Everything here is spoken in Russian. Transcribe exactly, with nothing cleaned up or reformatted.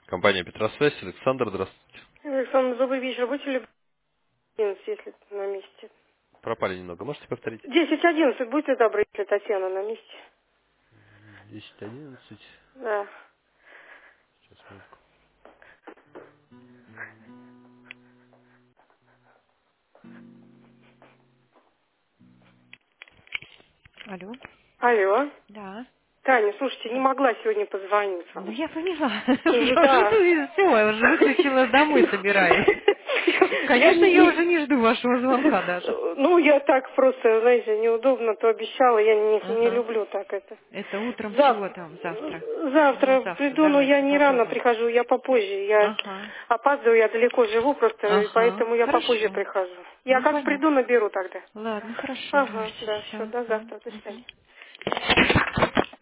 Компания Петросвязь, Александр, здравствуйте. Александр, добрый вечер. Будьте любезны, если на месте. Пропали немного, можете повторить? Десять одиннадцать, будьте добры, если Татьяна на месте. десять одиннадцать. Да. Сейчас, минутку. Алло. Алло. Да. Таня, слушайте, не Да. могла сегодня позвонить Ну, вам. я поняла. Уже, да. Уже все, я уже выключила, домой собираюсь. Я Конечно, я не... уже не жду вашего звонка даже. Ну, я так просто, знаете, неудобно, то обещала, я не, не Ага. люблю так это. Это утром Зав- чего там завтра? Ну, Завтра завтра приду, но я давайте не рано попробуем. прихожу, я попозже. Я Ага. опаздываю, я далеко живу просто, и Ага. поэтому я попозже Хорошо. прихожу. Я Ну, как приду, понятно. наберу тогда. Ладно, хорошо, Ага, давайте. да, все, Все. до завтра, до свидания. Угу.